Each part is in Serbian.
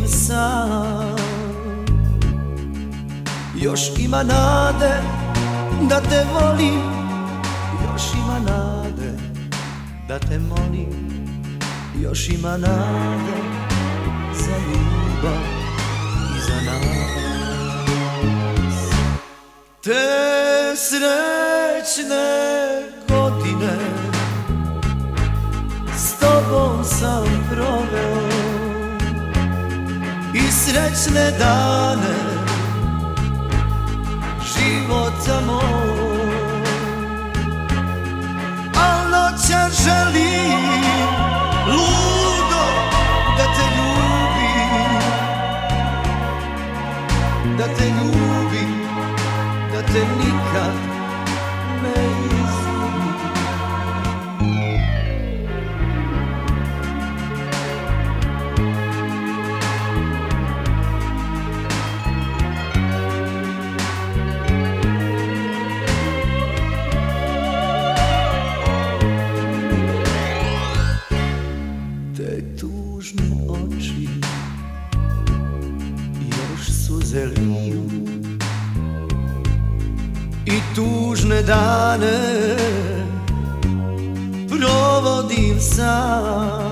sam. Još ima nade da te volim, još ima nade da te molim, još ima nade za ljubav i za nas. Te srećne godine s tobom sam proveo i srećne dane života moj. Al noćas želim ludo da te ljubim, da te ljubim, da te nikad ne izgubim. Te tužne oči još suze liju i tužne dane provodim sam.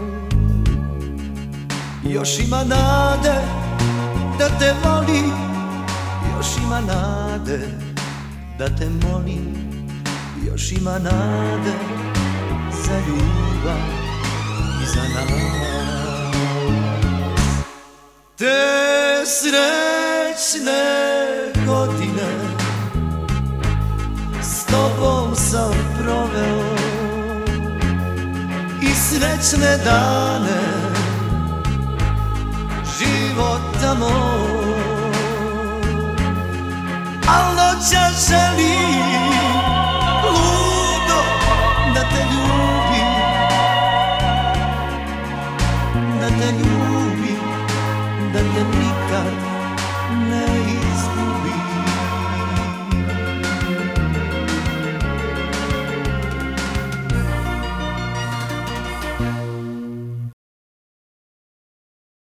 Još ima nade da te volim, još ima nade da te molim, još ima nade za ljubav i za nas. Te srećne godine s tobom sam proveo i srećne dane života moj. Al noćas želim ludo da te ljubim, da te ljubim, da te nikad ne